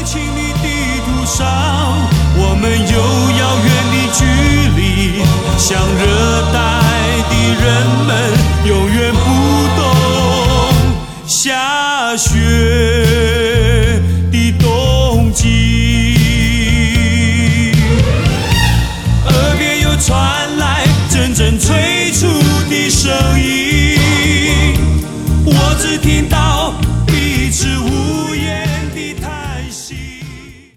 亲密地图上，我们有遥远的距离，像热带